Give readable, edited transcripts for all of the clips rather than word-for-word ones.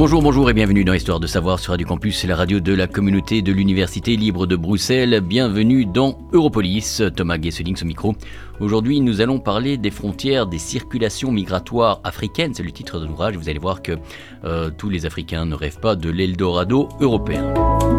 Bonjour et bienvenue dans Histoire de savoir sur Radio Campus, la radio de la communauté de l'Université libre de Bruxelles. Bienvenue dans Europolis, Thomas Gesselings au micro. Aujourd'hui, nous allons parler des frontières des circulations migratoires africaines. C'est le titre de l'ouvrage. Vous allez voir que tous les Africains ne rêvent pas de l'Eldorado européen.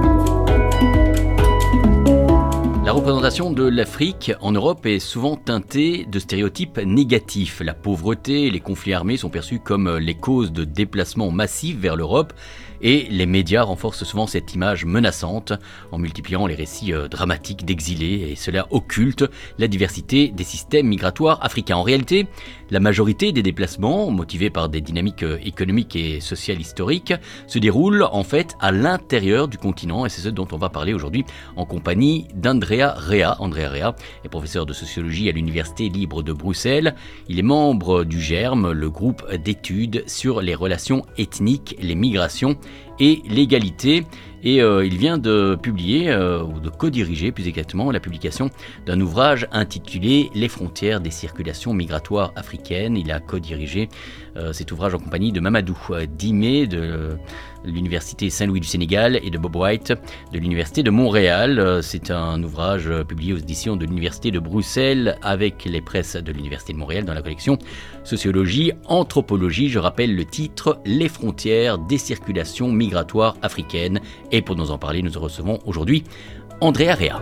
La représentation de l'Afrique en Europe est souvent teintée de stéréotypes négatifs. La pauvreté et les conflits armés sont perçus comme les causes de déplacements massifs vers l'Europe et les médias renforcent souvent cette image menaçante en multipliant les récits dramatiques d'exilés et cela occulte la diversité des systèmes migratoires africains. En réalité, la majorité des déplacements, motivés par des dynamiques économiques et sociales historiques, se déroulent en fait à l'intérieur du continent et c'est ce dont on va parler aujourd'hui en compagnie d'Andrea Rea. Andrea Rea est professeur de sociologie à l'Université libre de Bruxelles. Il est membre du GERM, le groupe d'études sur les relations ethniques, les migrations et l'égalité. Et il vient de publier, ou de co-diriger plus exactement, la publication d'un ouvrage intitulé « Les frontières des circulations migratoires africaines ». Il a co-dirigé cet ouvrage en compagnie de Mamadou Dimé de l'Université Saint-Louis du Sénégal et de Bob White de l'Université de Montréal. C'est un ouvrage publié aux éditions de l'Université de Bruxelles avec les presses de l'Université de Montréal dans la collection Sociologie, Anthropologie. Je rappelle le titre « Les frontières des circulations migratoires africaines ». Et pour nous en parler, nous recevons aujourd'hui Andrea Rea.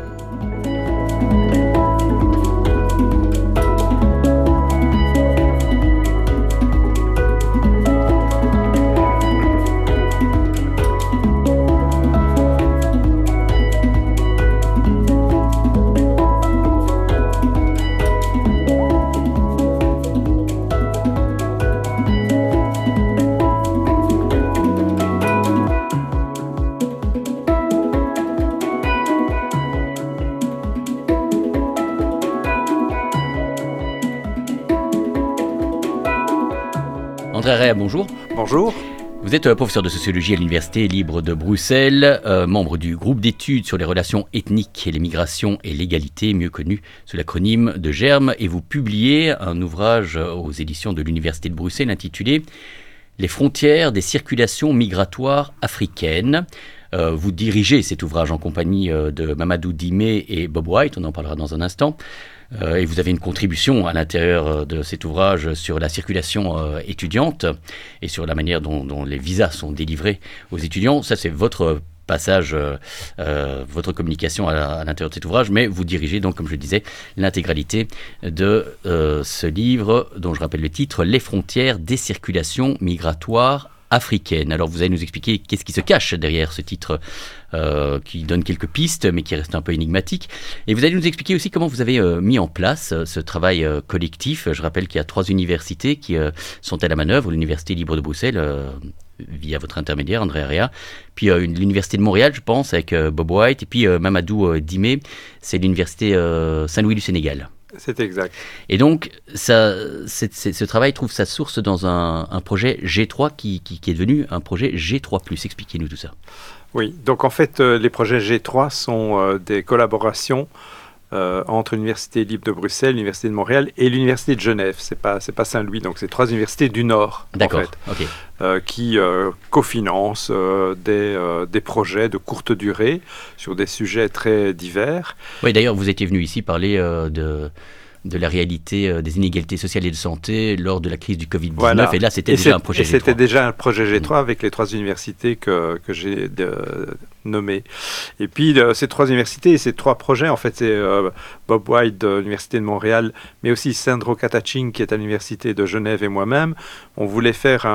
Andrea Rea, bonjour. Bonjour. Vous êtes professeur de sociologie à l'Université libre de Bruxelles, membre du groupe d'études sur les relations ethniques et les migrations et l'égalité, mieux connu sous l'acronyme de GERM, et vous publiez un ouvrage aux éditions de l'Université de Bruxelles intitulé « Les frontières des circulations migratoires africaines ». Vous dirigez cet ouvrage en compagnie de Mamadou Dimé et Bob White, on en parlera dans un instant. Et vous avez une contribution à l'intérieur de cet ouvrage sur la circulation étudiante et sur la manière dont les visas sont délivrés aux étudiants. Ça, c'est votre passage, votre communication à l'intérieur de cet ouvrage, mais vous dirigez donc, comme je le disais, l'intégralité de ce livre, dont je rappelle le titre, « Les frontières des circulations migratoires africaines ». Alors vous allez nous expliquer qu'est-ce qui se cache derrière ce titre qui donne quelques pistes mais qui reste un peu énigmatique. Et vous allez nous expliquer aussi comment vous avez mis en place ce travail collectif. Je rappelle qu'il y a 3 universités qui sont à la manœuvre, l'Université libre de Bruxelles via votre intermédiaire, Andrea Rea, puis l'Université de Montréal, je pense, avec Bob White, et puis Mamadou Dimé, c'est l'Université Saint-Louis du Sénégal. C'est exact. Et donc, ce travail trouve sa source dans un projet G3 qui est devenu un projet G3+. Expliquez-nous tout ça. Oui, donc en fait, les projets G3 sont des collaborations entre l'Université libre de Bruxelles, l'Université de Montréal et l'Université de Genève. C'est pas Saint-Louis, donc c'est 3 universités du Nord, d'accord, en fait, okay. Qui cofinancent des projets de courte durée sur des sujets très divers. Oui, d'ailleurs, vous étiez venu ici parler de la réalité des inégalités sociales et de santé lors de la crise du Covid-19. Voilà. Et là, c'était déjà un projet G3. C'était déjà un projet G3 avec les 3 universités que j'ai nommées. Et puis, ces 3 universités et ces 3 projets, en fait, c'est Bob White de l'Université de Montréal, mais aussi Sandro Kataching qui est à l'Université de Genève et moi-même. On voulait faire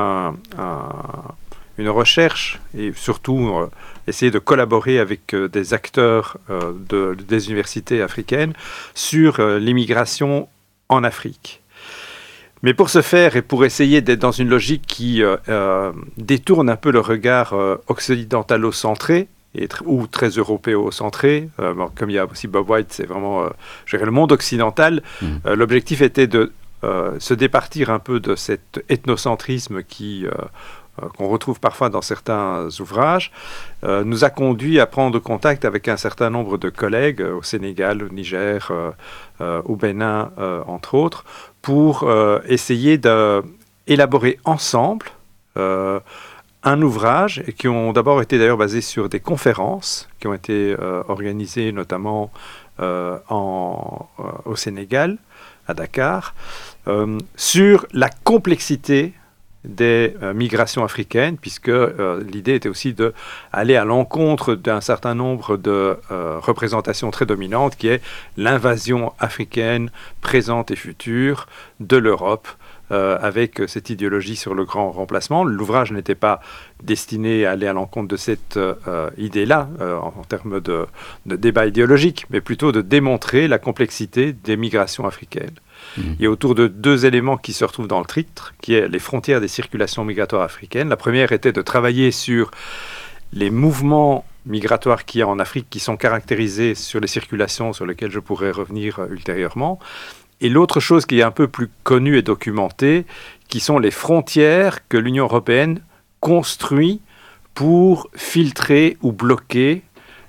une recherche et surtout essayer de collaborer avec des acteurs des universités africaines sur l'immigration en Afrique. Mais pour ce faire et pour essayer d'être dans une logique qui détourne un peu le regard occidentalo-centré ou très européo-centré, comme il y a aussi Bob White, c'est vraiment le monde occidental, l'objectif était de se départir un peu de cet ethnocentrisme qu'on retrouve parfois dans certains ouvrages, nous a conduit à prendre contact avec un certain nombre de collègues au Sénégal, au Niger, au Bénin, entre autres, pour essayer d'élaborer ensemble un un ouvrage et qui ont d'abord été d'ailleurs basés sur des conférences qui ont été organisées notamment au Sénégal, à Dakar, sur la complexité des migrations africaines, puisque l'idée était aussi d'aller à l'encontre d'un certain nombre de représentations très dominantes, qui est l'invasion africaine présente et future de l'Europe, avec cette idéologie sur le grand remplacement. L'ouvrage n'était pas destiné à aller à l'encontre de cette idée-là, en termes de débat idéologique, mais plutôt de démontrer la complexité des migrations africaines. Et autour de deux éléments qui se retrouvent dans le titre, qui est les frontières des circulations migratoires africaines. La première était de travailler sur les mouvements migratoires qu'il y a en Afrique, qui sont caractérisés sur les circulations sur lesquelles je pourrais revenir ultérieurement. Et l'autre chose qui est un peu plus connue et documentée, qui sont les frontières que l'Union européenne construit pour filtrer ou bloquer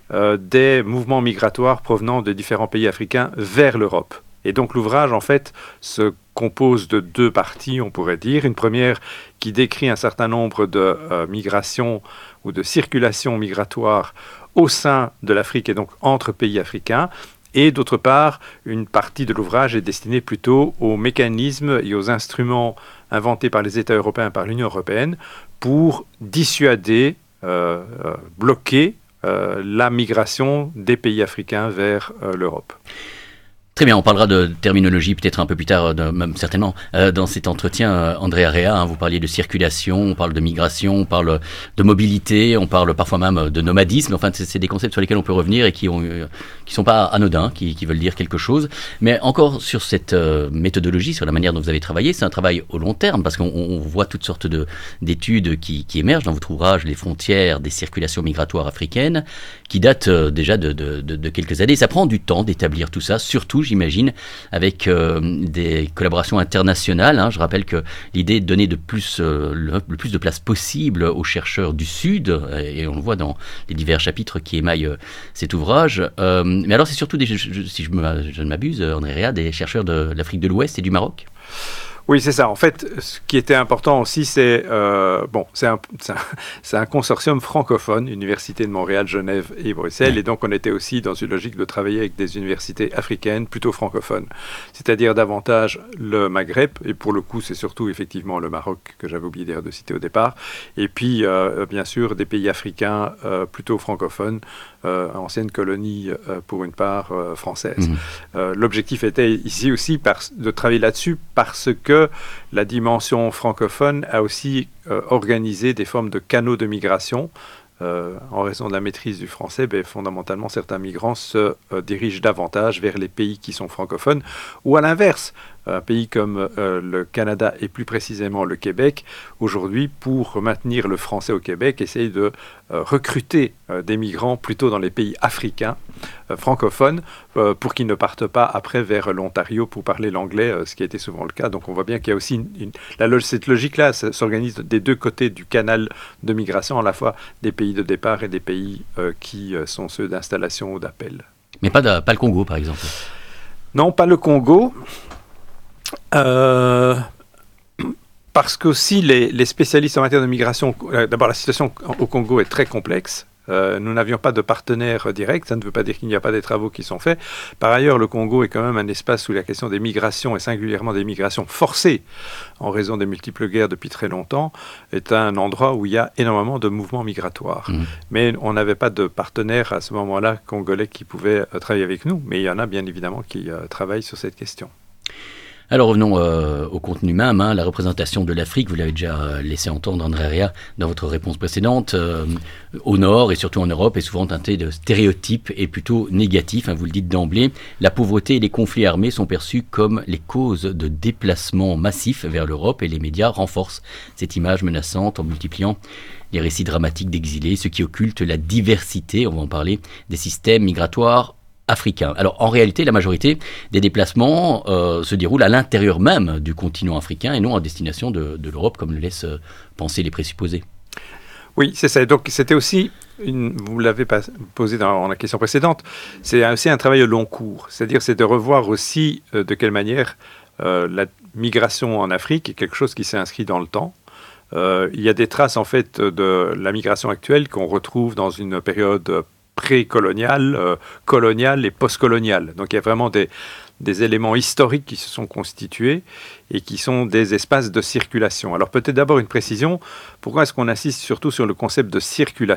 des mouvements migratoires provenant de différents pays africains vers l'Europe. Et donc l'ouvrage, en fait, se compose de deux parties, on pourrait dire. Une première qui décrit un certain nombre de migrations ou de circulations migratoires au sein de l'Afrique et donc entre pays africains. Et d'autre part, une partie de l'ouvrage est destinée plutôt aux mécanismes et aux instruments inventés par les États européens et par l'Union européenne pour dissuader, bloquer la migration des pays africains vers l'Europe. Très bien, on parlera de terminologie peut-être un peu plus tard, même certainement, dans cet entretien. André Area, vous parliez de circulation, on parle de migration, on parle de mobilité, on parle parfois même de nomadisme. Enfin, c'est des concepts sur lesquels on peut revenir et qui sont pas anodins, qui veulent dire quelque chose. Mais encore sur cette méthodologie, sur la manière dont vous avez travaillé, c'est un travail au long terme, parce qu'on voit toutes sortes d'études qui émergent dans votre ouvrage, les frontières des circulations migratoires africaines, qui datent déjà de quelques années. Ça prend du temps d'établir tout ça, surtout, j'imagine, avec des collaborations internationales. Je rappelle que l'idée est de donner le plus de place possible aux chercheurs du Sud, et on le voit dans les divers chapitres qui émaillent cet ouvrage. Mais alors, c'est surtout, si je ne m'abuse, André Rea, des chercheurs de l'Afrique de l'Ouest et du Maroc. Oui, c'est ça. En fait, ce qui était important aussi, c'est un consortium francophone, Université de Montréal, Genève et Bruxelles, et donc on était aussi dans une logique de travailler avec des universités africaines plutôt francophones, c'est-à-dire davantage le Maghreb, et pour le coup, c'est surtout effectivement le Maroc que j'avais oublié d'ailleurs de citer au départ, et puis bien sûr des pays africains plutôt francophones, anciennes colonies pour une part françaises. L'objectif était ici aussi de travailler là-dessus parce que la dimension francophone a aussi organisé des formes de canaux de migration. En raison de la maîtrise du français, fondamentalement, certains migrants se dirigent davantage vers les pays qui sont francophones, ou à l'inverse, un pays comme le Canada et plus précisément le Québec, aujourd'hui, pour maintenir le français au Québec, essaye de recruter des migrants plutôt dans les pays africains, francophones, pour qu'ils ne partent pas après vers l'Ontario pour parler l'anglais, ce qui a été souvent le cas. Donc on voit bien qu'il y a aussi cette logique-là s'organise des deux côtés du canal de migration, à la fois des pays de départ et des pays qui sont ceux d'installation ou d'appel. Mais pas le Congo, par exemple. Non, pas le Congo. Parce qu'aussi les spécialistes en matière de migration, d'abord la situation au Congo est très complexe. Nous n'avions pas de partenaire direct, ça ne veut pas dire qu'il n'y a pas des travaux qui sont faits. Par ailleurs, le Congo est quand même un espace où la question des migrations, et singulièrement des migrations forcées, en raison des multiples guerres depuis très longtemps, est un endroit où il y a énormément de mouvements migratoires. Mais on n'avait pas de partenaire à ce moment-là congolais qui pouvait travailler avec nous, mais il y en a bien évidemment qui travaillent sur cette question. Alors revenons au contenu même, la représentation de l'Afrique, vous l'avez déjà laissé entendre, André Rea, dans votre réponse précédente, au nord et surtout en Europe est souvent teintée de stéréotypes et plutôt négatifs, vous le dites d'emblée. La pauvreté et les conflits armés sont perçus comme les causes de déplacements massifs vers l'Europe, et les médias renforcent cette image menaçante en multipliant les récits dramatiques d'exilés, ce qui occulte la diversité, on va en parler, des systèmes migratoires africain. Alors en réalité, la majorité des déplacements se déroulent à l'intérieur même du continent africain et non à destination de l'Europe, comme le laissent penser les présupposés. Oui, c'est ça. Donc c'était aussi, vous l'avez posé dans la question précédente, c'est aussi un travail au long cours. C'est-à-dire c'est de revoir aussi de quelle manière la migration en Afrique est quelque chose qui s'est inscrit dans le temps. il y a des traces en fait de la migration actuelle qu'on retrouve dans une période pré-coloniale, coloniale et post-coloniale. Donc il y a vraiment des éléments historiques qui se sont constitués et qui sont des espaces de circulation. Alors peut-être d'abord une précision, pourquoi est-ce qu'on insiste surtout sur le concept de circulation ?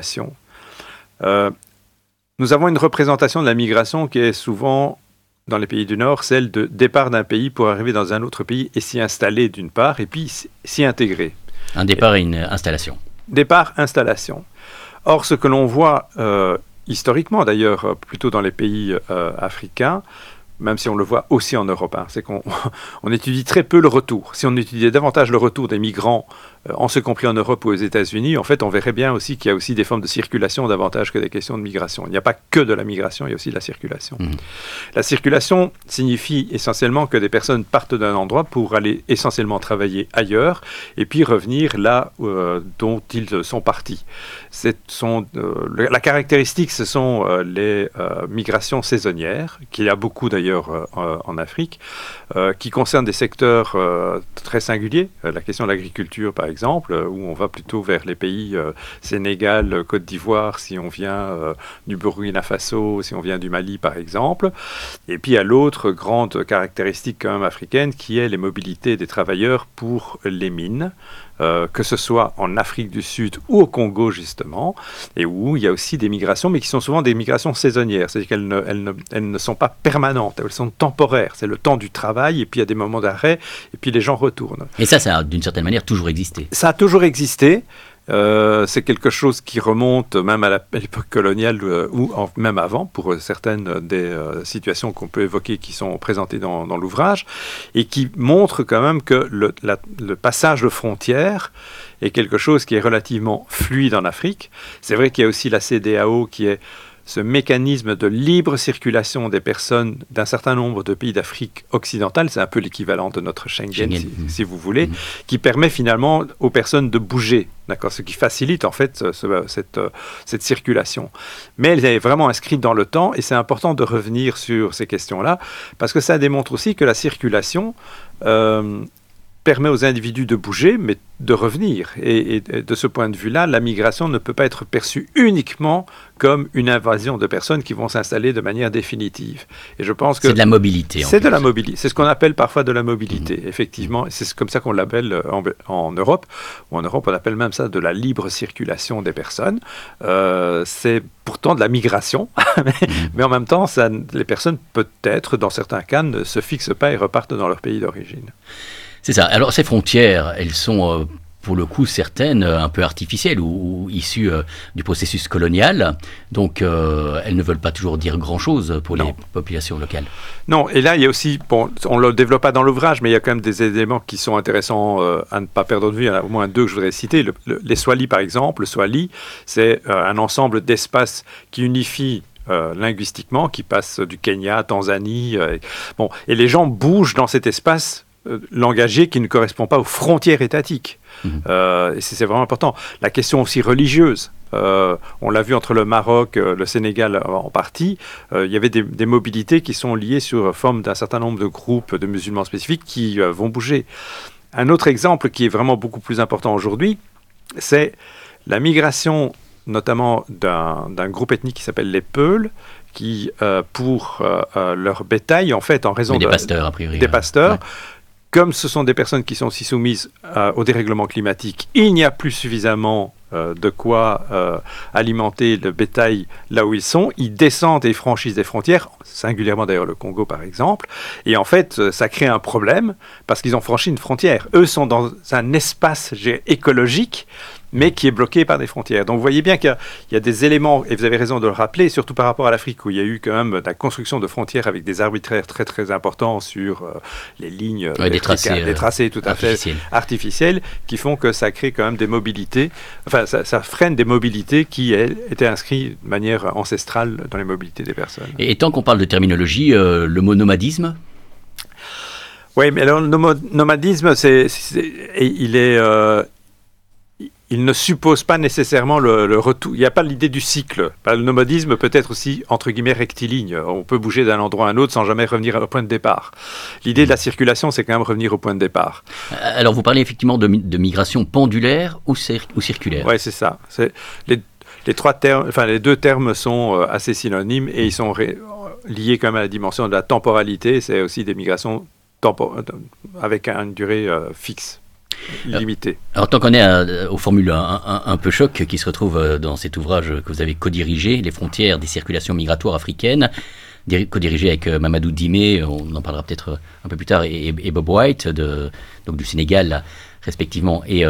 Nous avons une représentation de la migration qui est souvent, dans les pays du Nord, celle de départ d'un pays pour arriver dans un autre pays et s'y installer d'une part, et puis s'y intégrer. Un départ et une installation. Départ, installation. Or, ce que l'on voit historiquement, d'ailleurs, plutôt dans les pays africains, même si on le voit aussi en Europe, c'est qu'on étudie très peu le retour. Si on étudiait davantage le retour des migrants, en ce compris en Europe ou aux États-Unis, en fait, on verrait bien aussi qu'il y a aussi des formes de circulation davantage que des questions de migration. Il n'y a pas que de la migration, il y a aussi de la circulation. La circulation signifie essentiellement que des personnes partent d'un endroit pour aller essentiellement travailler ailleurs et puis revenir là dont ils sont partis. La caractéristique, ce sont les migrations saisonnières, qu'il y a beaucoup d'ailleurs en Afrique, qui concernent des secteurs très singuliers. La question de l'agriculture, par exemple, où on va plutôt vers les pays Sénégal, Côte d'Ivoire, si on vient du Burkina Faso, si on vient du Mali, par exemple. Et puis, il y a l'autre grande caractéristique quand même africaine, qui est les mobilités des travailleurs pour les mines. Que ce soit en Afrique du Sud ou au Congo, justement, et où il y a aussi des migrations, mais qui sont souvent des migrations saisonnières, c'est-à-dire qu'elles ne sont pas permanentes, elles sont temporaires, c'est le temps du travail, et puis il y a des moments d'arrêt, et puis les gens retournent. Et ça a d'une certaine manière toujours existé. Ça a toujours existé. C'est quelque chose qui remonte même à l'époque coloniale ou même avant, pour certaines des situations qu'on peut évoquer qui sont présentées dans l'ouvrage, et qui montre quand même que le passage de frontières est quelque chose qui est relativement fluide en Afrique. C'est vrai qu'il y a aussi la CEDEAO qui est ce mécanisme de libre circulation des personnes d'un certain nombre de pays d'Afrique occidentale, c'est un peu l'équivalent de notre Schengen. Si vous voulez, qui permet finalement aux personnes de bouger, d'accord, ce qui facilite en fait cette circulation. Mais elle est vraiment inscrite dans le temps et c'est important de revenir sur ces questions-là parce que ça démontre aussi que la circulation permet aux individus de bouger, mais de revenir. Et de ce point de vue-là, la migration ne peut pas être perçue uniquement comme une invasion de personnes qui vont s'installer de manière définitive. Et je pense que c'est de la mobilité. C'est de la mobilité. C'est ce qu'on appelle parfois de la mobilité, effectivement. C'est comme ça qu'on l'appelle en Europe. Ou en Europe, on appelle même ça de la libre circulation des personnes. C'est pourtant de la migration, mais en même temps, les personnes, peut-être, dans certains cas, ne se fixent pas et repartent dans leur pays d'origine. C'est ça. Alors ces frontières, elles sont pour le coup certaines un peu artificielles ou issues du processus colonial. Donc elles ne veulent pas toujours dire grand-chose pour les populations locales. Non, et là il y a aussi, bon, on ne le développe pas dans l'ouvrage, mais il y a quand même des éléments qui sont intéressants à ne pas perdre de vue. Il y en a au moins deux que je voudrais citer. Les Swahili par exemple. Le Swahili, c'est un ensemble d'espaces qui unifient linguistiquement, qui passe du Kenya à Tanzanie. Et les gens bougent dans cet espace langagier qui ne correspond pas aux frontières étatiques. Et c'est vraiment important. La question aussi religieuse. On l'a vu entre le Maroc, le Sénégal en partie, il y avait des mobilités qui sont liées sur forme d'un certain nombre de groupes de musulmans spécifiques qui vont bouger. Un autre exemple qui est vraiment beaucoup plus important aujourd'hui, c'est la migration notamment d'un groupe ethnique qui s'appelle les Peuls, qui, pour leur bétail, en fait, en raison des pasteurs, a priori. Des pasteurs, comme ce sont des personnes qui sont aussi soumises au dérèglement climatique, il n'y a plus suffisamment de quoi alimenter le bétail là où ils sont. Ils descendent et franchissent des frontières, singulièrement d'ailleurs le Congo par exemple, et en fait ça crée un problème parce qu'ils ont franchi une frontière. Eux sont dans un espace écologique, mais qui est bloqué par des frontières. Donc vous voyez bien qu'il y a des éléments, et vous avez raison de le rappeler, surtout par rapport à l'Afrique, où il y a eu quand même la construction de frontières avec des arbitraires très très importants sur les lignes, des tracés tout à fait artificiels, qui font que ça crée quand même des mobilités, enfin ça freine des mobilités qui étaient inscrites de manière ancestrale dans les mobilités des personnes. Et tant qu'on parle de terminologie, le mot nomadisme ? il ne suppose pas nécessairement le retour. Il n'y a pas l'idée du cycle. Le nomadisme peut être aussi, entre guillemets, rectiligne. On peut bouger d'un endroit à un autre sans jamais revenir au point de départ. L'idée de la circulation, c'est quand même revenir au point de départ. Alors, vous parlez effectivement de migration pendulaire ou circulaire. Oui, c'est ça. Les deux termes sont assez synonymes et ils sont liés quand même à la dimension de la temporalité. C'est aussi des migrations avec une durée fixe. Limité. Alors tant qu'on est aux formules un peu choc qui se retrouvent dans cet ouvrage que vous avez co-dirigé, Les frontières des circulations migratoires africaines, co-dirigé avec Mamadou Dimé, on en parlera peut-être un peu plus tard, et Bob White, donc du Sénégal là, respectivement, et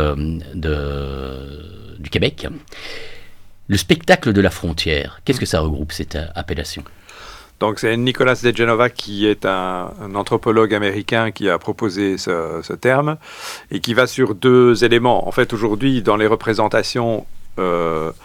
du Québec. Le spectacle de la frontière, qu'est-ce que ça regroupe cette appellation ? Donc c'est Nicolas de Genova qui est un anthropologue américain qui a proposé ce terme et qui va sur deux éléments. En fait, aujourd'hui, dans les représentations de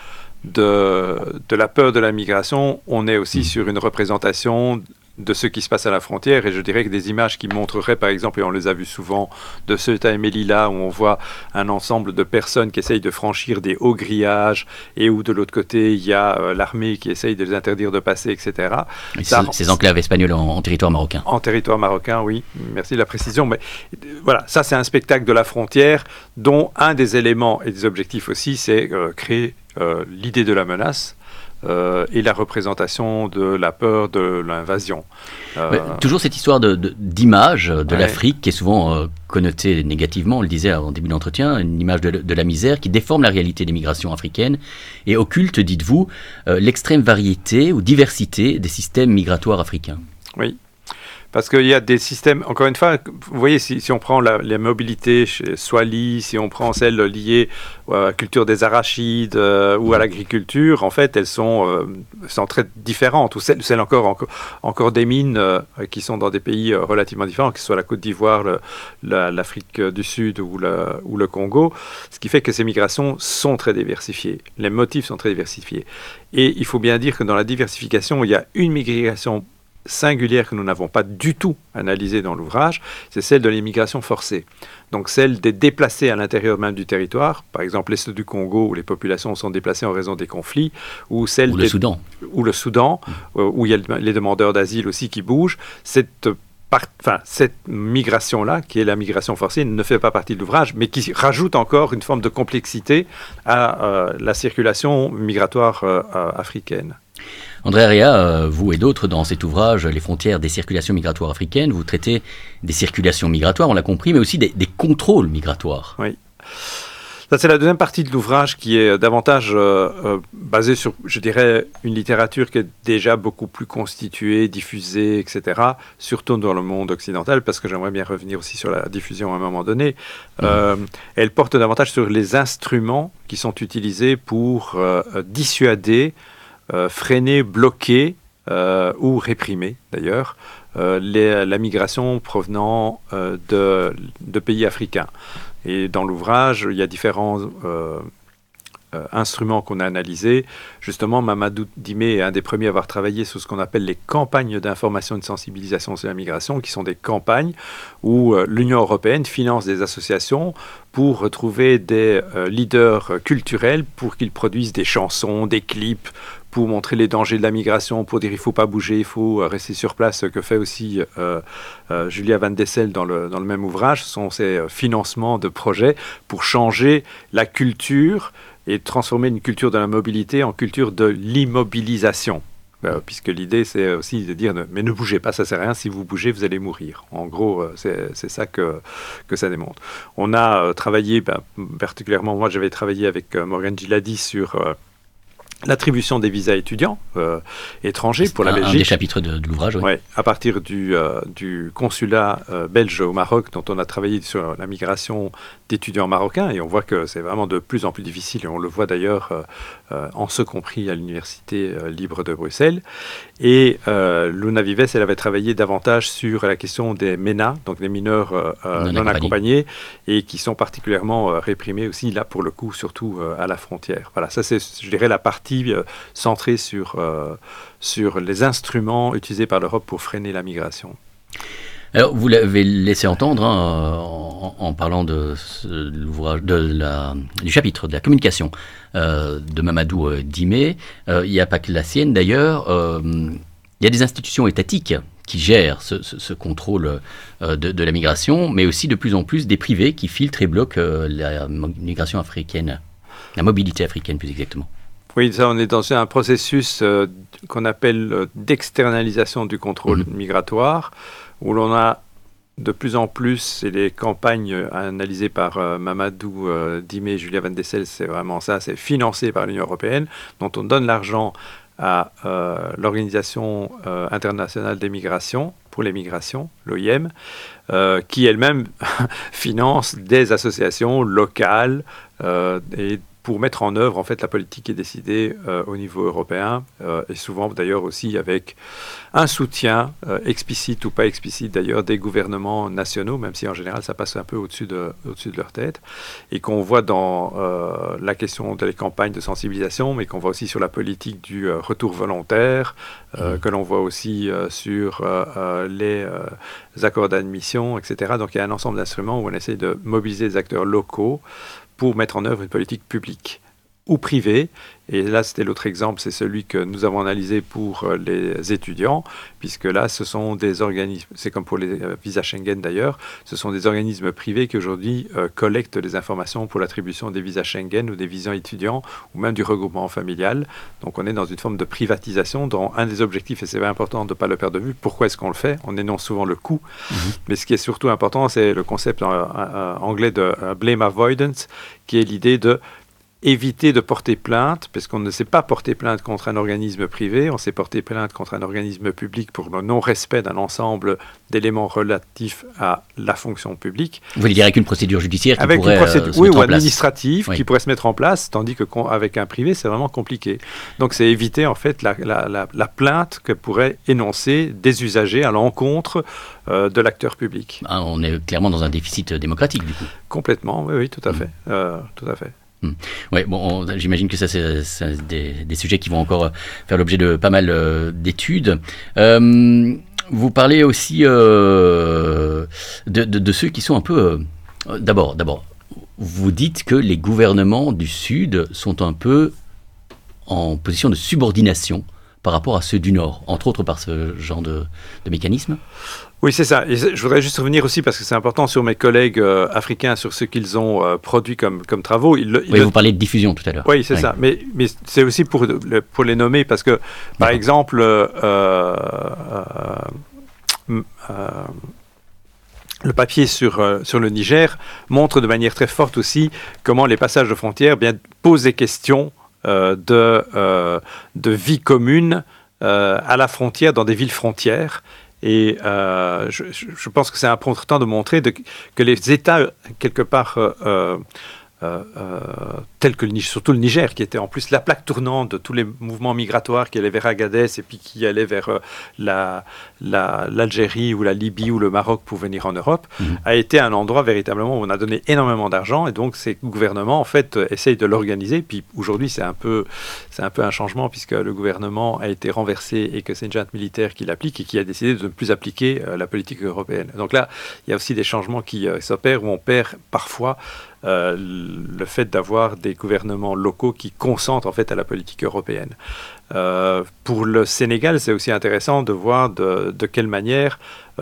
la peur de la migration, on est aussi sur une représentation de ce qui se passe à la frontière, et je dirais que des images qui montreraient, par exemple, et on les a vues souvent, de Ceuta et Melilla, où on voit un ensemble de personnes qui essayent de franchir des hauts grillages, et où de l'autre côté, il y a l'armée qui essaye de les interdire de passer, etc. Ces enclaves espagnoles en territoire marocain. En territoire marocain, oui. Merci de la précision. Mais voilà, ça c'est un spectacle de la frontière, dont un des éléments et des objectifs aussi, c'est créer l'idée de la menace, et la représentation de la peur de l'invasion. Toujours cette histoire d'image de l'Afrique qui est souvent connotée négativement, on le disait en début d'entretien, une image de la misère qui déforme la réalité des migrations africaines et occulte, dites-vous, l'extrême variété ou diversité des systèmes migratoires africains. Oui. Parce qu'il y a des systèmes, encore une fois, vous voyez, si on prend la mobilité chez Swahili, si on prend celle liée à la culture des arachides ou à l'agriculture, en fait, elles sont très différentes. Ou celles encore des mines qui sont dans des pays relativement différents, que ce soit la Côte d'Ivoire, l'Afrique du Sud ou le Congo. Ce qui fait que ces migrations sont très diversifiées. Les motifs sont très diversifiés. Et il faut bien dire que dans la diversification, il y a une migration singulière que nous n'avons pas du tout analysée dans l'ouvrage, c'est celle de l'immigration forcée. Donc celle des déplacés à l'intérieur même du territoire, par exemple l'Est du Congo où les populations sont déplacées en raison des conflits, ou le Soudan, où il y a les demandeurs d'asile aussi qui bougent. Cette migration-là, qui est la migration forcée, ne fait pas partie de l'ouvrage, mais qui rajoute encore une forme de complexité à la circulation migratoire africaine. André Area, vous et d'autres, dans cet ouvrage, Les frontières des circulations migratoires africaines, vous traitez des circulations migratoires, on l'a compris, mais aussi des contrôles migratoires. Oui. Ça, c'est la deuxième partie de l'ouvrage qui est davantage basée sur, je dirais, une littérature qui est déjà beaucoup plus constituée, diffusée, etc., surtout dans le monde occidental, parce que j'aimerais bien revenir aussi sur la diffusion à un moment donné. Elle porte davantage sur les instruments qui sont utilisés pour dissuader, freiner, bloquer ou réprimer d'ailleurs la migration provenant de pays africains. Et dans l'ouvrage, il y a différents instruments qu'on a analysés. Justement, Mamadou Dimé est un des premiers à avoir travaillé sur ce qu'on appelle les campagnes d'information et de sensibilisation sur la migration, qui sont des campagnes où l'Union européenne finance des associations pour retrouver des leaders culturels pour qu'ils produisent des chansons, des clips, pour montrer les dangers de la migration, pour dire il ne faut pas bouger, il faut rester sur place, ce que fait aussi Julia Van Dessel dans le même ouvrage. Ce sont ces financements de projets pour changer la culture et transformer une culture de la mobilité en culture de l'immobilisation. Puisque l'idée, c'est aussi de dire mais ne bougez pas, ça ne sert à rien, si vous bougez, vous allez mourir. En gros, c'est ça que ça démontre. On a travaillé, particulièrement moi, j'avais travaillé avec Morgane Giladi sur l'attribution des visas étudiants étrangers pour la Belgique. Un des chapitres de l'ouvrage, oui. Ouais, à partir du consulat belge au Maroc, dont on a travaillé sur la migration d'étudiants marocains, et on voit que c'est vraiment de plus en plus difficile, et on le voit d'ailleurs en ce compris à l'Université libre de Bruxelles. Et Luna Vives, elle avait travaillé davantage sur la question des MENA, donc des mineurs non accompagnés, et qui sont particulièrement réprimés aussi, là pour le coup, surtout à la frontière. Voilà, ça c'est, je dirais, la partie centrée sur les instruments utilisés par l'Europe pour freiner la migration. Alors, vous l'avez laissé entendre en parlant de l'ouvrage, du chapitre de la communication de Mamadou Dimé. Il n'y a pas que la sienne d'ailleurs. Il y a des institutions étatiques qui gèrent ce contrôle de la migration, mais aussi de plus en plus des privés qui filtrent et bloquent la migration africaine, la mobilité africaine plus exactement. Oui, ça, on est dans un processus qu'on appelle d'externalisation du contrôle migratoire, où l'on a de plus en plus, et les campagnes analysées par Mamadou Dimé et Julia Van Dessel, c'est vraiment ça, c'est financé par l'Union européenne, dont on donne l'argent à l'Organisation internationale des migrations, pour les migrations, l'OIM, qui elle-même finance des associations locales et pour mettre en œuvre en fait la politique qui est décidée au niveau européen et souvent d'ailleurs aussi avec un soutien explicite ou pas explicite d'ailleurs des gouvernements nationaux, même si en général ça passe un peu au-dessus de leur tête, et qu'on voit dans la question des campagnes de sensibilisation, mais qu'on voit aussi sur la politique du retour volontaire, que l'on voit aussi sur les accords d'admission, etc. Donc il y a un ensemble d'instruments où on essaie de mobiliser les acteurs locaux pour mettre en œuvre une politique publique ou privée. Et là, c'était l'autre exemple, c'est celui que nous avons analysé pour les étudiants, puisque là, ce sont des organismes, c'est comme pour les visas Schengen d'ailleurs, ce sont des organismes privés qui aujourd'hui collectent des informations pour l'attribution des visas Schengen ou des visas étudiants, ou même du regroupement familial. Donc on est dans une forme de privatisation dont un des objectifs, et c'est important de ne pas le perdre de vue, pourquoi est-ce qu'on le fait? On énonce souvent le coût, mais ce qui est surtout important, c'est le concept anglais de blame avoidance, qui est l'idée de éviter de porter plainte, parce qu'on ne sait pas porter plainte contre un organisme privé, on sait porter plainte contre un organisme public pour le non-respect d'un ensemble d'éléments relatifs à la fonction publique. Vous voulez dire avec une procédure judiciaire qui avec pourrait une procédure, se oui, mettre ou en place. administrative qui pourrait se mettre en place, tandis qu'avec un privé, c'est vraiment compliqué. Donc c'est éviter en fait la plainte que pourraient énoncer des usagers à l'encontre de l'acteur public. Ah, on est clairement dans un déficit démocratique du coup. Complètement, oui, tout à fait. Tout à fait. Ouais, bon, j'imagine que ça, c'est des sujets qui vont encore faire l'objet de pas mal d'études. Vous parlez aussi de ceux qui sont un peu... D'abord, vous dites que les gouvernements du Sud sont un peu en position de subordination par rapport à ceux du Nord, entre autres par ce genre de mécanisme. Oui, c'est ça. Et je voudrais juste revenir aussi, parce que c'est important, sur mes collègues africains, sur ce qu'ils ont produit comme travaux. Vous parlez de diffusion tout à l'heure. Oui, c'est ça. Mais c'est aussi pour les nommer, parce que, par exemple, le papier sur le Niger montre de manière très forte aussi comment les passages de frontières posent des questions de vie commune à la frontière, dans des villes frontières. Et je pense que c'est important de montrer que les États, quelque part, tels que surtout le Niger, qui était en plus la plaque tournante de tous les mouvements migratoires qui allaient vers Agadez et puis qui allaient vers l'Algérie ou la Libye ou le Maroc pour venir en Europe, a été un endroit véritablement où on a donné énormément d'argent, et donc ces gouvernements en fait essayent de l'organiser. Puis aujourd'hui c'est un peu un changement, puisque le gouvernement a été renversé et que c'est une junte militaire qui l'applique et qui a décidé de ne plus appliquer la politique européenne. Donc là il y a aussi des changements qui s'opèrent, où on perd parfois le fait d'avoir des gouvernements locaux qui consentent en fait à la politique européenne. Pour le Sénégal, c'est aussi intéressant de voir de quelle manière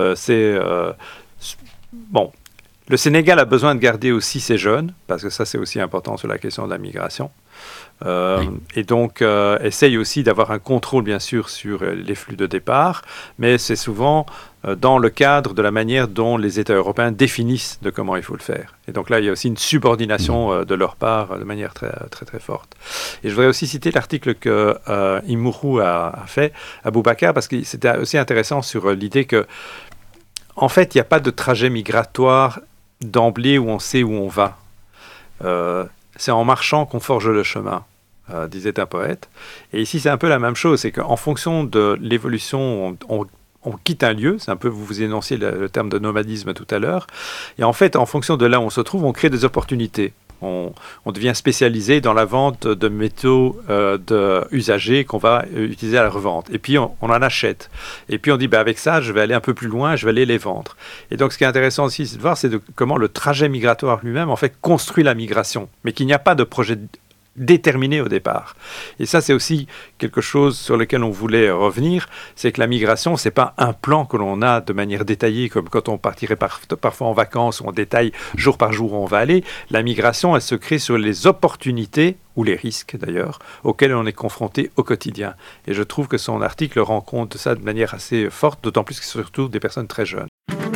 bon. Le Sénégal a besoin de garder aussi ses jeunes, parce que ça c'est aussi important sur la question de la migration. Et donc essaye aussi d'avoir un contrôle bien sûr sur les flux de départ, mais c'est souvent dans le cadre de la manière dont les États européens définissent de comment il faut le faire. Et donc là il y a aussi une subordination de leur part de manière très très très forte. Et je voudrais aussi citer l'article que Immourou a fait à Boubacar, parce que c'était aussi intéressant sur l'idée que en fait il n'y a pas de trajet migratoire d'emblée où on sait où on va. C'est en marchant qu'on forge le chemin, disait un poète. Et ici, c'est un peu la même chose. C'est qu'en fonction de l'évolution, on quitte un lieu. C'est un peu, vous énonciez le terme de nomadisme tout à l'heure. Et en fait, en fonction de là où on se trouve, on crée des opportunités. on devient spécialisé dans la vente de métaux usagés qu'on va utiliser à la revente. Et puis, on en achète. Et puis, on dit, avec ça, je vais aller un peu plus loin, je vais aller les vendre. Et donc, ce qui est intéressant aussi, c'est de voir comment le trajet migratoire lui-même, en fait, construit la migration, mais qu'il n'y a pas de projet déterminé au départ. Et ça, c'est aussi quelque chose sur lequel on voulait revenir, c'est que la migration, c'est pas un plan que l'on a de manière détaillée, comme quand on partirait parfois en vacances, où on détaille jour par jour où on va aller. La migration, elle se crée sur les opportunités, ou les risques d'ailleurs, auxquels on est confronté au quotidien. Et je trouve que son article rend compte de ça de manière assez forte, d'autant plus que c'est surtout des personnes très jeunes.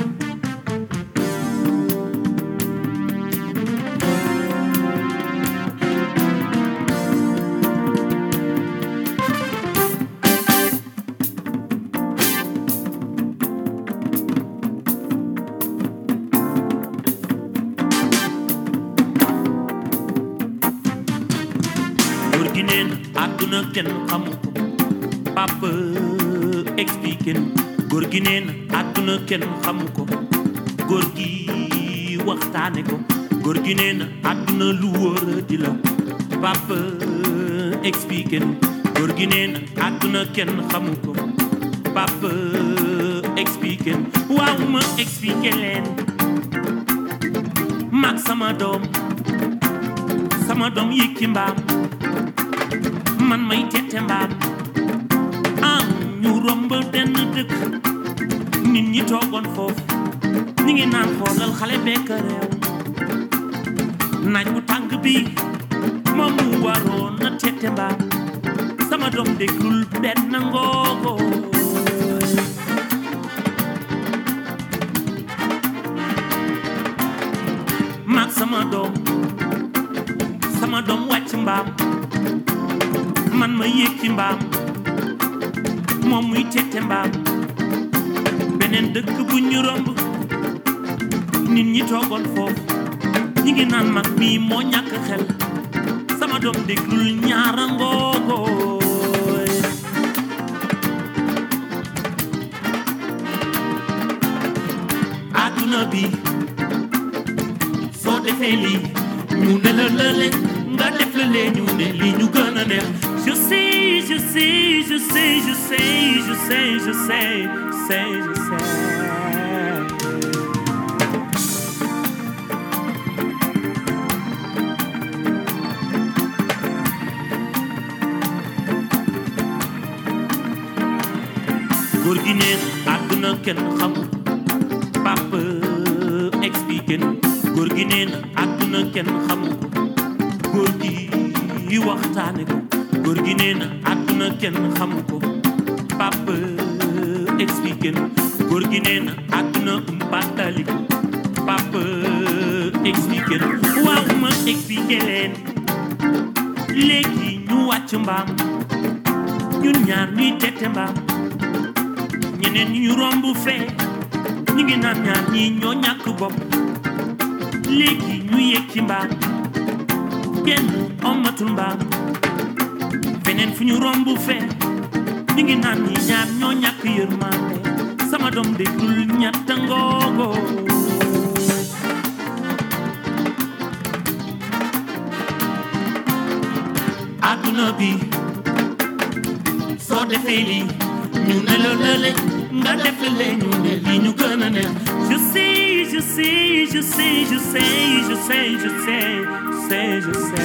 kenn xamu ko papa expliqué góor gi nee na àdduna kenn xamu ko góor gi waxtaane ko góor gi nee na àdduna lu wóor di la papa expliqué góor gi nee na àdduna kenn xamu ko papa expliqué waaw ma expliqué leen mag sama doom yéeg ci mbaam man may tette mbaam ñu romb benn dëkk nit ñi toogoon foofu ñi ngi naan xoolal xale bekk réew naaj bu tàng bi moom mu waroon na tette mbaam sama doom déglul benn ngoogo maag sama doom wàcc mbaam man ma yéeg ci mbaam moom muy tette mbaam beneen dëkk bu ñu romb nit ñi toogoon foofu ñi ngi naan mag mii moo ñàkk xel sama doom déglul ñaara ngoogooy àdduna bi soo defee lii ñu ne la lële nga def la lee ñu ne lii ñu gën a neex je sais góor gi neen àdduna kenn xamul papa expliqué góor gi neen àdduna kenn xamul góor gi waxtaane ko góor gi nee na àdduna kenn xamu ko papa expliqué góor gi nee na àdduna umpatali ko papa expliqué waaw ma expliqué leen léegi ñu wàcc mbaam ñun ñaar ñuy tette mbaam ñeneen ñu romb fee ñu ngi naan ñaar ñi ñoo ñàkk bopp léegi ñu yéeg ci mbaam kenn ommatul mbaam feneen fu ñu romb fee ñu ngi naan ñi ñaar ñoo ñàkk yërmande sama doom déglul ñatta ngoogo àdduna bi soo defee lii ñu ne la lële nga def la ñu ne lii ñu gën a neex je sais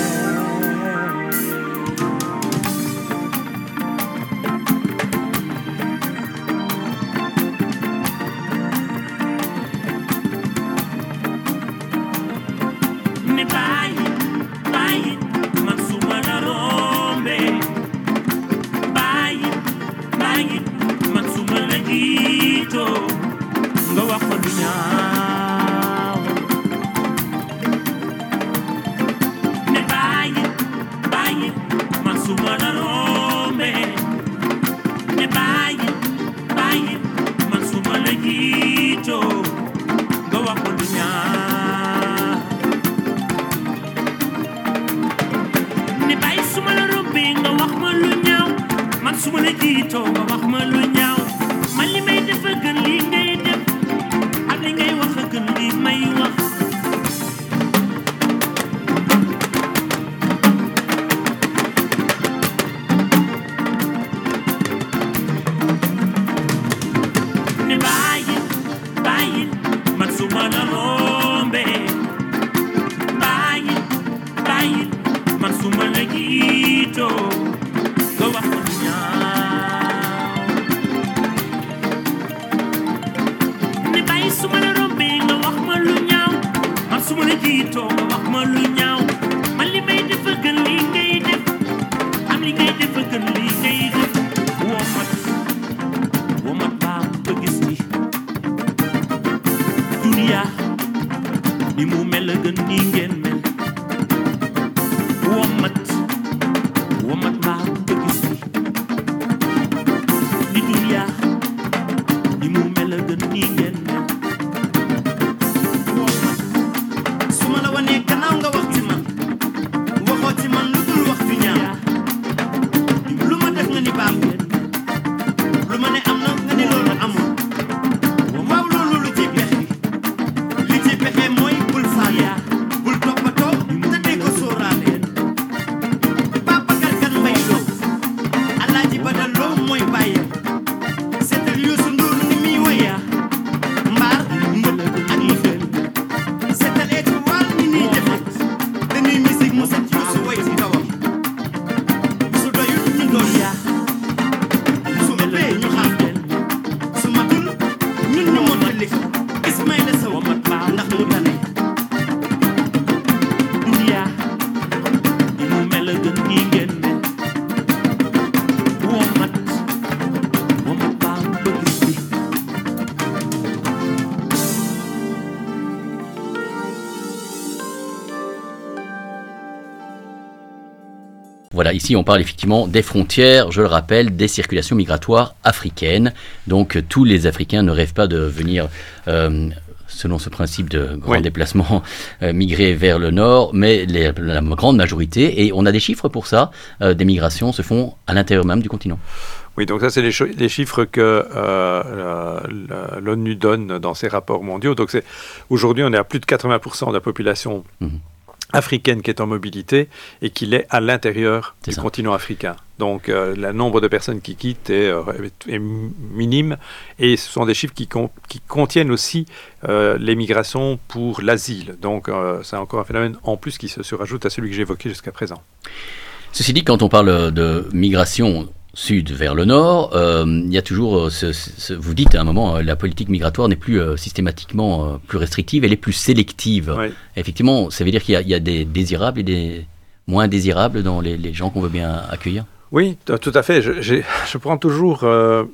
bàyyi man su ma la jiitoo nga wax ma lu ñaaw ni bàyyi su ma la rombee nga wax ma lu ñaaw man su ma la jiitoo nga wax ma lu ñaaw man li may def a gën li ngay def am li ngay def a gën li ngay def womat baa ba gis ni duniya ni mu mel a gën ni ngeen mel womat baa ba gis ni duniya ni mu mel a gën ni ngeen mel womat su ma la wanee gannaaw nga wax ci man waxoo ci man lu dul wax ju ñaaw lu ma def nga ni baaxul lu ma ne am na nga ne loolu amul waaw loolu lu ci pexe li ci pexe mooy bul faale bul toppatoo te dee ko sóoraale Babacar Kan Mbay Lo Alaaji Badal Lo mooy bàyyam seetal Youssou Ndour ni muy woye mbaar mbët ak lëfër seetal Étoile ni ñuy defe dañuy musique mu set Youssou woy ci kawam su doyul ñu doon su ëppee ñu xam su matul ñun ñu mottali ko Ismaïla Sow ndax mu tane duniya ni mu mel a gën ni ngeen mel womat baa ba gis ni Voilà, ici on parle effectivement des frontières, je le rappelle, des circulations migratoires africaines. Donc tous les Africains ne rêvent pas de venir, selon ce principe de grand déplacement, migrer vers le nord, mais la grande majorité, et on a des chiffres pour ça, des migrations se font à l'intérieur même du continent. Oui, donc ça, c'est les chiffres que l'ONU donne dans ses rapports mondiaux. Donc aujourd'hui, on est à plus de 80% de la population africaine qui est en mobilité et qui l'est à l'intérieur du continent africain. Donc le nombre de personnes qui quittent est minime et ce sont des chiffres qui contiennent aussi les migrations pour l'asile. Donc c'est encore un phénomène en plus qui se surajoute à celui que j'ai évoqué jusqu'à présent. Ceci dit, quand on parle de migration sud vers le nord, il y a toujours, vous dites à un moment, la politique migratoire n'est plus systématiquement plus restrictive, elle est plus sélective. Oui. Effectivement, ça veut dire qu'il y a des désirables et des moins désirables dans les gens qu'on veut bien accueillir. Oui, tout à fait. Je prends toujours...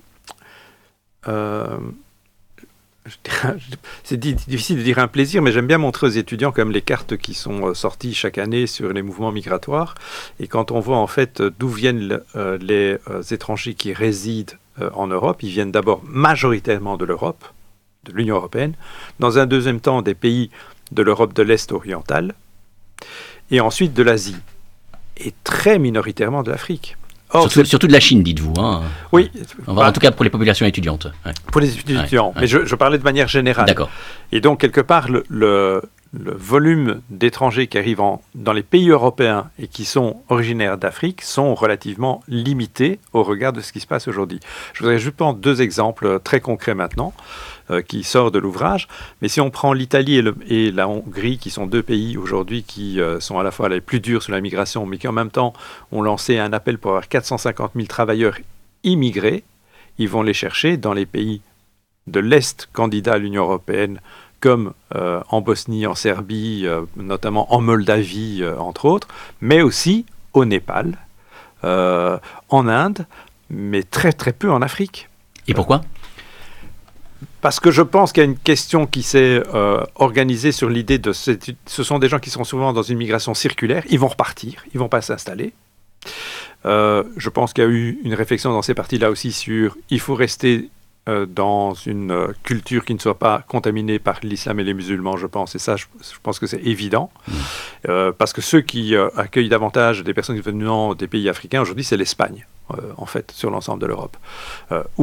c'est difficile de dire un plaisir, mais j'aime bien montrer aux étudiants quand même les cartes qui sont sorties chaque année sur les mouvements migratoires. Et quand on voit en fait d'où viennent les étrangers qui résident en Europe, ils viennent d'abord majoritairement de l'Europe, de l'Union européenne, dans un deuxième temps des pays de l'Europe de l'Est orientale, et ensuite de l'Asie, et très minoritairement de l'Afrique. Or, surtout de la Chine, dites-vous. Hein. Oui. En tout cas pour les populations étudiantes. Ouais. Pour les étudiants. Ouais. Mais je parlais de manière générale. D'accord. Et donc, quelque part, le volume d'étrangers qui arrivent dans les pays européens et qui sont originaires d'Afrique sont relativement limités au regard de ce qui se passe aujourd'hui. Je voudrais juste prendre deux exemples très concrets maintenant qui sortent de l'ouvrage. Mais si on prend l'Italie et la Hongrie, qui sont deux pays aujourd'hui qui sont à la fois les plus durs sur la migration, mais qui en même temps ont lancé un appel pour avoir 450 000 travailleurs immigrés, ils vont les chercher dans les pays de l'Est candidats à l'Union européenne, comme en Bosnie, en Serbie, notamment en Moldavie, entre autres, mais aussi au Népal, en Inde, mais très très peu en Afrique. Et pourquoi ? Parce que je pense qu'il y a une question qui s'est organisée sur l'idée de... Ce sont des gens qui sont souvent dans une migration circulaire, ils vont repartir, ils ne vont pas s'installer. Je pense qu'il y a eu une réflexion dans ces parties-là aussi sur il faut rester dans une culture qui ne soit pas contaminée par l'islam et les musulmans, je pense. Et ça, je pense que c'est évident. Parce que ceux qui accueillent davantage des personnes venant des pays africains, aujourd'hui, c'est l'Espagne, en fait, sur l'ensemble de l'Europe. Où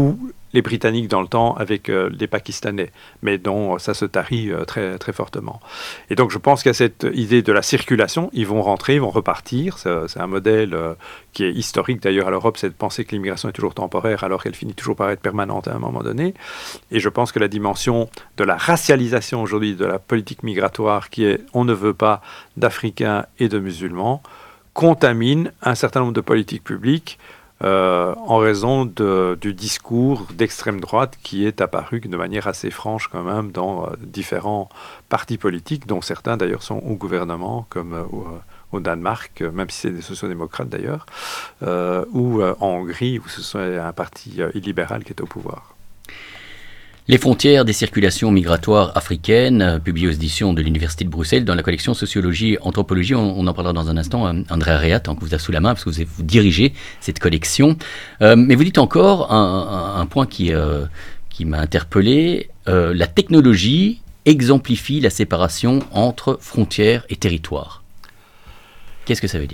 les Britanniques dans le temps avec les Pakistanais, mais dont ça se tarit très, très fortement. Et donc je pense qu'il y a cette idée de la circulation, ils vont rentrer, ils vont repartir, c'est un modèle qui est historique d'ailleurs à l'Europe, c'est de penser que l'immigration est toujours temporaire alors qu'elle finit toujours par être permanente à un moment donné. Et je pense que la dimension de la racialisation aujourd'hui de la politique migratoire qui est on ne veut pas d'Africains et de musulmans contamine un certain nombre de politiques publiques en raison du discours d'extrême droite qui est apparu de manière assez franche quand même dans différents partis politiques, dont certains d'ailleurs sont au gouvernement, comme au Danemark, même si c'est des sociodémocrates d'ailleurs, ou en Hongrie, où ce sont un parti illibéral qui est au pouvoir. Les frontières des circulations migratoires africaines, publié aux éditions de l'Université de Bruxelles dans la collection Sociologie, Anthropologie. On en parlera dans un instant. Andrea Rea, tant que vous avez sous la main, parce que vous dirigez cette collection. Mais vous dites encore un point qui m'a interpellé. La technologie exemplifie la séparation entre frontières et territoires. Qu'est-ce que ça veut dire ?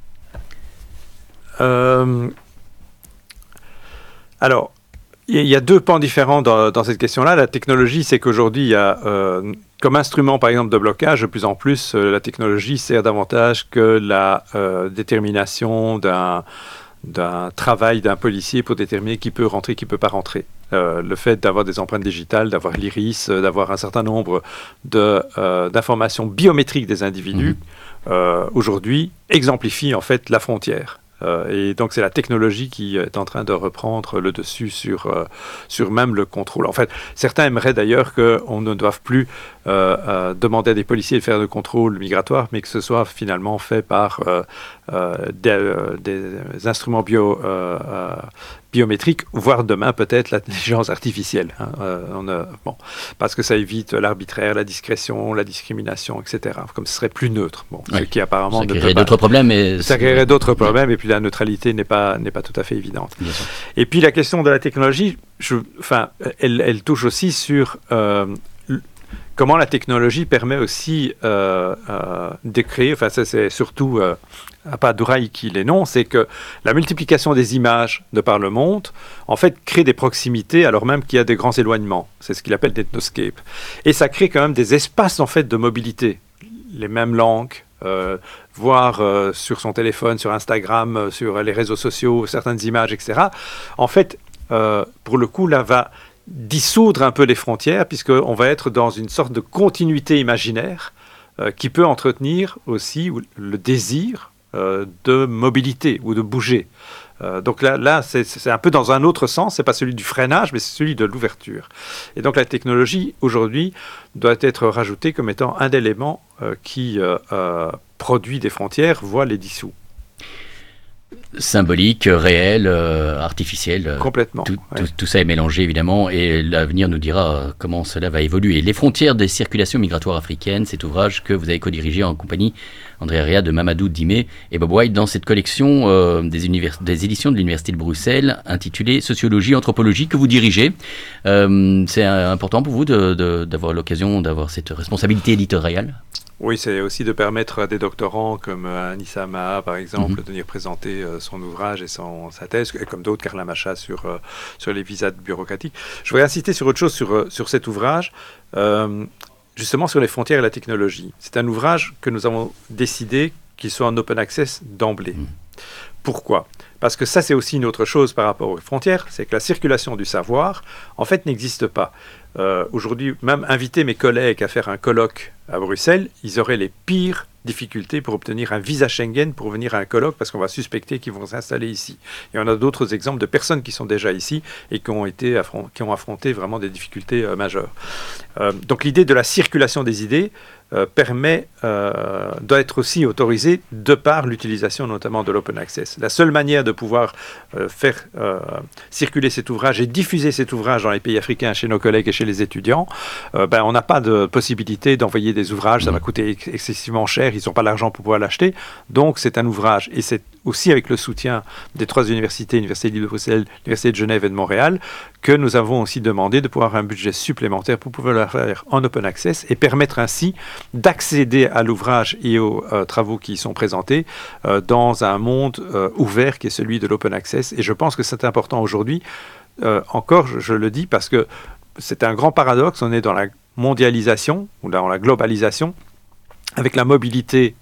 Alors, il y a deux pans différents dans cette question-là. La technologie, c'est qu'aujourd'hui, il y a comme instrument, par exemple, de blocage, de plus en plus, la technologie sert davantage que la détermination d'un travail d'un policier pour déterminer qui peut rentrer, qui ne peut pas rentrer. Le fait d'avoir des empreintes digitales, d'avoir l'iris, d'avoir un certain nombre d'informations biométriques des individus, aujourd'hui, exemplifie en fait la frontière. Et donc c'est la technologie qui est en train de reprendre le dessus sur même le contrôle. En fait, certains aimeraient d'ailleurs qu'on ne doive plus demander à des policiers de faire le contrôle migratoire, mais que ce soit finalement fait par des instruments biométriques, voire demain peut-être l'intelligence artificielle. Parce que ça évite l'arbitraire, la discrétion, la discrimination, etc. Comme ce serait plus neutre. Ce qui apparemment ça créerait d'autres problèmes. Ça créerait d'autres problèmes, et puis la neutralité n'est pas tout à fait évidente. Et puis la question de la technologie, elle touche aussi sur comment la technologie permet aussi de créer, ça c'est surtout Appadurai qui l'énonce, c'est que la multiplication des images de par le monde, en fait, crée des proximités alors même qu'il y a des grands éloignements. C'est ce qu'il appelle l'ethnoscape. Et ça crée quand même des espaces, en fait, de mobilité. Les mêmes langues, voir sur son téléphone, sur Instagram, sur les réseaux sociaux, certaines images, etc. En fait, pour le coup, là, va dissoudre un peu les frontières, puisqu'on va être dans une sorte de continuité imaginaire qui peut entretenir aussi le désir de mobilité ou de bouger. Donc là c'est un peu dans un autre sens, c'est pas celui du freinage, mais c'est celui de l'ouverture. Et donc la technologie, aujourd'hui, doit être rajoutée comme étant un élément qui produit des frontières, voire les dissout. Symbolique, réel, artificiel. Complètement. Tout ça est mélangé évidemment, et l'avenir nous dira comment cela va évoluer. Les frontières des circulations migratoires africaines, cet ouvrage que vous avez co-dirigé en compagnie, Andrea Rea, de Mamadou Dimé et Bob White, dans cette collection des éditions de l'Université de Bruxelles, intitulée Sociologie, Anthropologie, que vous dirigez. C'est important pour vous d'avoir l'occasion d'avoir cette responsabilité éditoriale ? Oui, c'est aussi de permettre à des doctorants comme Anissa Maha, par exemple, de venir présenter son ouvrage et sa thèse, et comme d'autres, Carla Macha, sur les visas bureaucratiques. Je voudrais insister sur autre chose sur cet ouvrage, justement sur les frontières et la technologie. C'est un ouvrage que nous avons décidé qu'il soit en open access d'emblée. Pourquoi ? Parce que ça, c'est aussi une autre chose par rapport aux frontières, c'est que la circulation du savoir, en fait, n'existe pas. Aujourd'hui, même inviter mes collègues à faire un colloque à Bruxelles, ils auraient les pires difficultés pour obtenir un visa Schengen pour venir à un colloque parce qu'on va suspecter qu'ils vont s'installer ici. Et on a d'autres exemples de personnes qui sont déjà ici et qui ont affronté vraiment des difficultés majeures. Donc l'idée de la circulation des idées doit être aussi autorisée de par l'utilisation notamment de l'open access. La seule manière de pouvoir faire circuler cet ouvrage et diffuser cet ouvrage dans les pays africains chez nos collègues et chez les étudiants, on n'a pas de possibilité d'envoyer des ouvrages, ça va coûter excessivement cher, ils n'ont pas l'argent pour pouvoir l'acheter, donc c'est un ouvrage, et c'est aussi avec le soutien des 3 universités, l'Université de Bruxelles, l'Université de Genève et de Montréal, que nous avons aussi demandé de pouvoir avoir un budget supplémentaire pour pouvoir le faire en open access et permettre ainsi d'accéder à l'ouvrage et aux travaux qui y sont présentés dans un monde ouvert qui est celui de l'open access. Et je pense que c'est important aujourd'hui encore, je le dis parce que c'est un grand paradoxe, on est dans la mondialisation ou dans la globalisation, avec la mobilité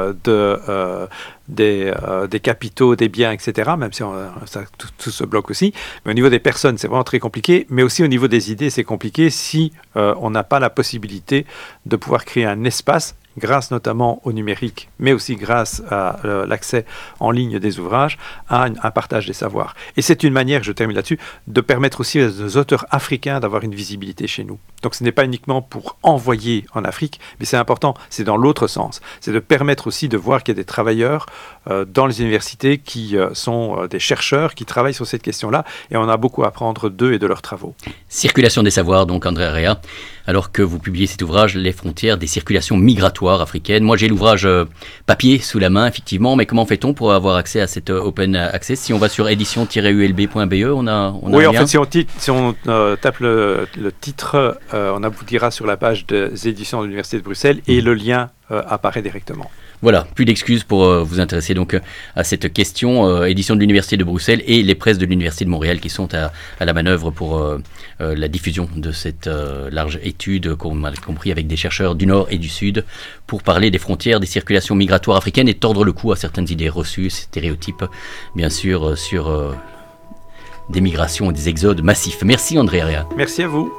des capitaux, des biens, etc., même si tout se bloque aussi. Mais au niveau des personnes, c'est vraiment très compliqué. Mais aussi au niveau des idées, c'est compliqué si on n'a pas la possibilité de pouvoir créer un espace, grâce notamment au numérique, mais aussi grâce à l'accès en ligne des ouvrages, à un partage des savoirs. Et c'est une manière, je termine là-dessus, de permettre aussi aux auteurs africains d'avoir une visibilité chez nous. Donc ce n'est pas uniquement pour envoyer en Afrique, mais c'est important, c'est dans l'autre sens. C'est de permettre aussi de voir qu'il y a des travailleurs dans les universités qui sont des chercheurs qui travaillent sur cette question-là, et on a beaucoup à apprendre d'eux et de leurs travaux. Circulation des savoirs, donc André Area, alors que vous publiez cet ouvrage, Les frontières des circulations migratoires africaines. Moi, j'ai l'ouvrage papier sous la main, effectivement, mais comment fait-on pour avoir accès à cet open access? Si on va sur édition-ulb.be, on a oui, un en lien. fait, si on tape le titre, on aboutira sur la page des éditions de l'Université de Bruxelles et le lien apparaît directement. Voilà, plus d'excuses pour vous intéresser donc à cette question, édition de l'Université de Bruxelles et les presses de l'Université de Montréal qui sont à la manœuvre pour la diffusion de cette large étude qu'on a compris avec des chercheurs du Nord et du Sud pour parler des frontières, des circulations migratoires africaines et tordre le cou à certaines idées reçues, stéréotypes, bien sûr, sur des migrations et des exodes massifs. Merci André Area. Merci à vous.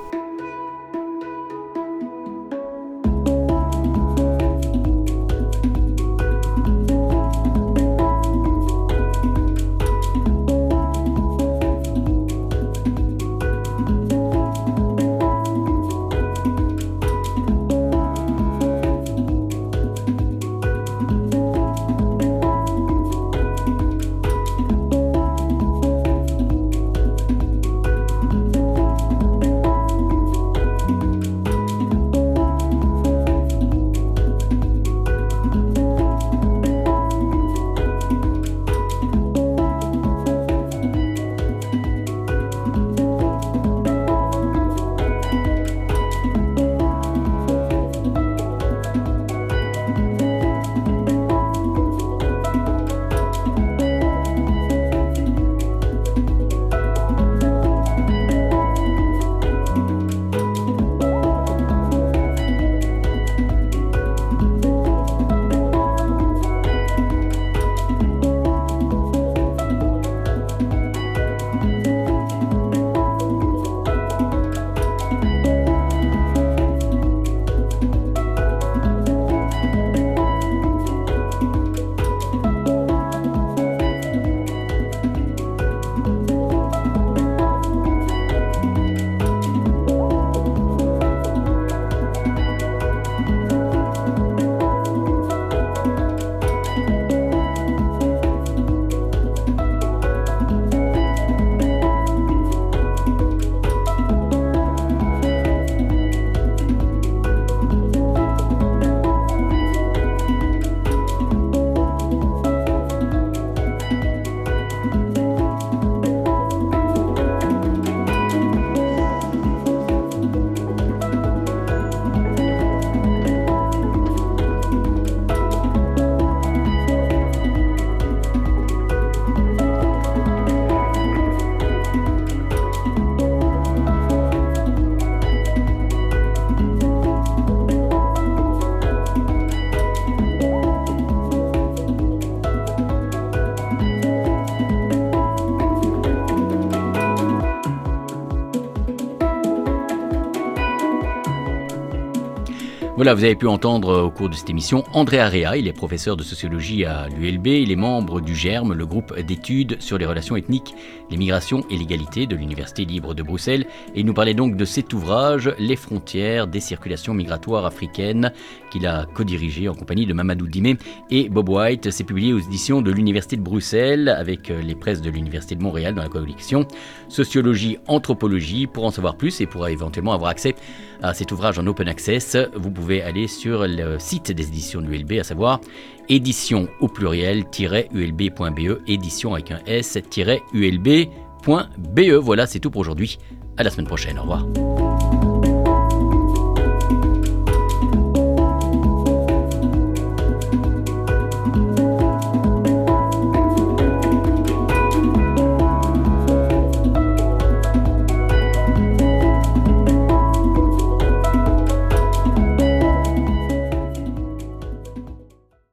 Voilà, vous avez pu entendre au cours de cette émission André Area, il est professeur de sociologie à l'ULB, il est membre du GERM, le groupe d'études sur les relations ethniques, les migrations et l'égalité de l'Université libre de Bruxelles, et il nous parlait donc de cet ouvrage, Les frontières des circulations migratoires africaines, qu'il a co-dirigé en compagnie de Mamadou Dimé et Bob White. C'est publié aux éditions de l'Université de Bruxelles avec les presses de l'Université de Montréal dans la collection Sociologie, Anthropologie. Pour en savoir plus et pour éventuellement avoir accès à cet ouvrage en open access, vous pouvez aller sur le site des éditions de l'ULB, à savoir édition au pluriel-ulb.be, édition avec un s-ulb.be. Voilà, c'est tout pour aujourd'hui. À la semaine prochaine. Au revoir.